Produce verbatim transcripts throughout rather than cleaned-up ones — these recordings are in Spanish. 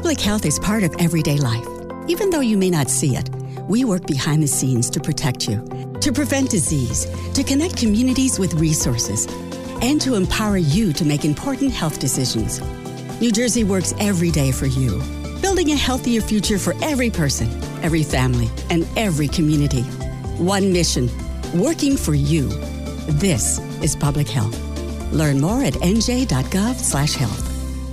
Public health is part of everyday life. Even though you may not see it, we work behind the scenes to protect you, to prevent disease, to connect communities with resources, and to empower you to make important health decisions. New Jersey works every day for you, building a healthier future for every person, every family, and every community. One mission, working for you. This is public health. Learn more at n j dot gov slash health.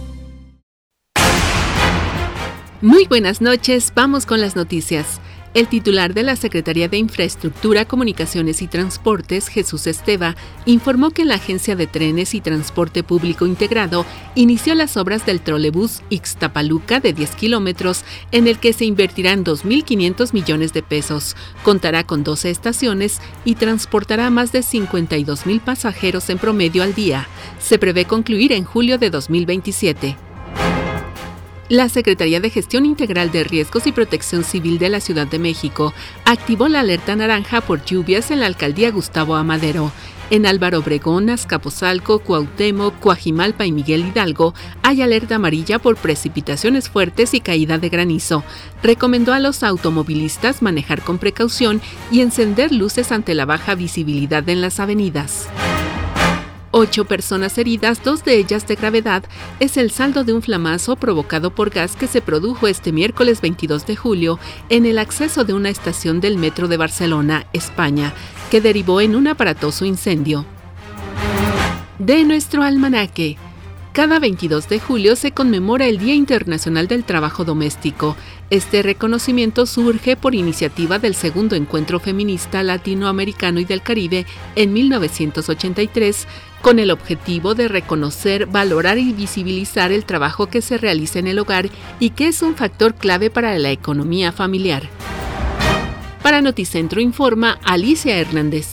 Muy buenas noches, vamos con las noticias. El titular de la Secretaría de Infraestructura, Comunicaciones y Transportes, Jesús Esteva, informó que la Agencia de Trenes y Transporte Público Integrado inició las obras del trolebús Ixtapaluca de diez kilómetros, en el que se invertirán dos mil quinientos millones de pesos. Contará con doce estaciones y transportará más de cincuenta y dos mil pasajeros en promedio al día. Se prevé concluir en julio de dos mil veintisiete. La Secretaría de Gestión Integral de Riesgos y Protección Civil de la Ciudad de México activó la alerta naranja por lluvias en la alcaldía Gustavo Amadero. En Álvaro Obregón, Azcapotzalco, Cuauhtémoc, Coajimalpa y Miguel Hidalgo hay alerta amarilla por precipitaciones fuertes y caída de granizo. Recomendó a los automovilistas manejar con precaución y encender luces ante la baja visibilidad en las avenidas. Ocho personas heridas, dos de ellas de gravedad, es el saldo de un flamazo provocado por gas que se produjo este miércoles veintidós de julio en el acceso de una estación del metro de Barcelona, España, que derivó en un aparatoso incendio. De nuestro almanaque. Cada veintidós de julio se conmemora el Día Internacional del Trabajo Doméstico. Este reconocimiento surge por iniciativa del Segundo Encuentro Feminista Latinoamericano y del Caribe en mil novecientos ochenta y tres, con el objetivo de reconocer, valorar y visibilizar el trabajo que se realiza en el hogar y que es un factor clave para la economía familiar. Para Noticentro informa Alicia Hernández.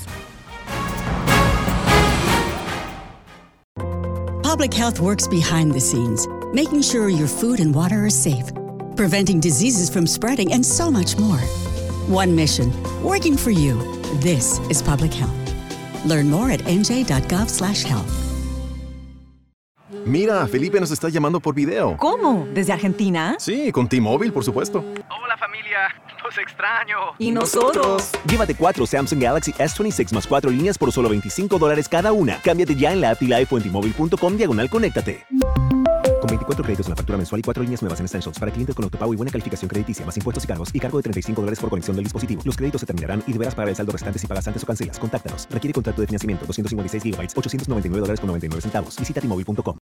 Public health works behind the scenes, making sure your food and water are safe, preventing diseases from spreading, and so much more. One mission, working for you. This is public health. Learn more at n j dot gov slash health. Mira, Felipe nos está llamando por video. ¿Cómo? ¿Desde Argentina? Sí, con T-Mobile, por supuesto. Hola familia, los extraño. ¿Y nosotros? Llévate cuatro Samsung Galaxy S veintiséis más cuatro líneas por solo veinticinco dólares cada una. Cámbiate ya en la app T-Life o en T-Mobile punto com diagonal conéctate. Con veinticuatro créditos en la factura mensual y cuatro líneas nuevas en Essentials para clientes con autopago y buena calificación crediticia, más impuestos y cargos y cargo de treinta y cinco dólares por conexión del dispositivo. Los créditos se terminarán y deberás pagar el saldo restante si pagas antes o cancelas. Contáctanos. Requiere contrato de financiamiento doscientos cincuenta y seis gigabytes, ochocientos noventa y nueve dólares con noventa y nueve centavos. Visita T Mobile punto com.